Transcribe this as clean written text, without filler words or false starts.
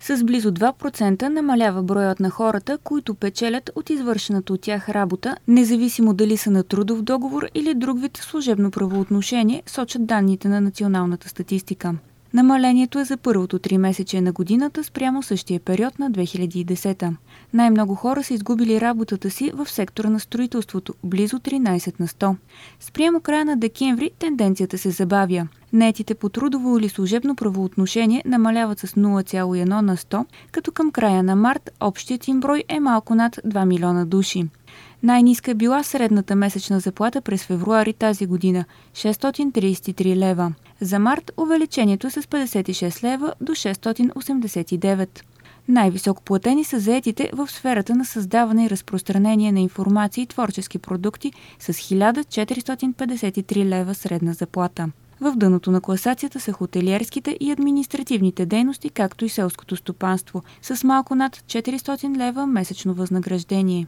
С близо 2% намалява броят на хората, които печелят от извършената от тях работа, независимо дали са на трудов договор или друг вид служебно правоотношение, сочат данните на националната статистика. Намалението е за първото 3-месечие на годината спрямо същия период на 2010. Най-много хора са изгубили работата си в сектора на строителството – близо 13 на 100. Спрямо края на декември тенденцията се забавя. Наетите по трудово или служебно правоотношение намаляват с 0,1 на 100, като към края на март общият им брой е малко над 2 милиона души. Най-ниска е била средната месечна заплата през февруари тази година – 633 лева. За март увеличението е с 56 лева до 689. Най-високо платени са заетите в сферата на създаване и разпространение на информация и творчески продукти с 1453 лева средна заплата. В дъното на класацията са хотелиерските и административните дейности, както и селското стопанство, с малко над 400 лева месечно възнаграждение.